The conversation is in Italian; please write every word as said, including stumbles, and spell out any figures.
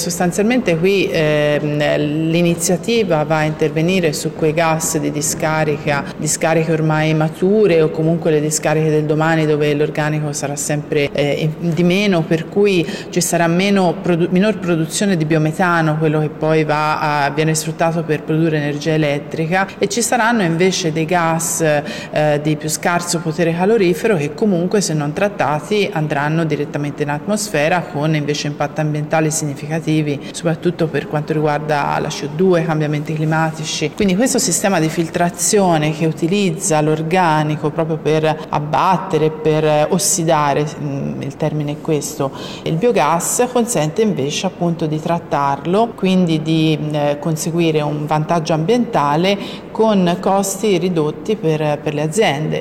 Sostanzialmente qui eh, l'iniziativa va a intervenire su quei gas di discarica, discariche ormai mature o comunque le discariche del domani dove l'organico sarà sempre eh, di meno, per cui ci sarà meno produ- minor produzione di biometano, quello che poi va a, viene sfruttato per produrre energia elettrica, e ci saranno invece dei gas eh, di più scarso potere calorifero che comunque, se non trattati, andranno direttamente in atmosfera con invece impatti ambientali significativi, soprattutto per quanto riguarda la C O due, cambiamenti climatici. Quindi questo sistema di filtrazione che utilizza l'organico proprio per abbattere, per ossidare, il termine è questo, il biogas, consente invece appunto di trattarlo, quindi di eh, conseguire un vantaggio ambientale con costi ridotti per, per le aziende.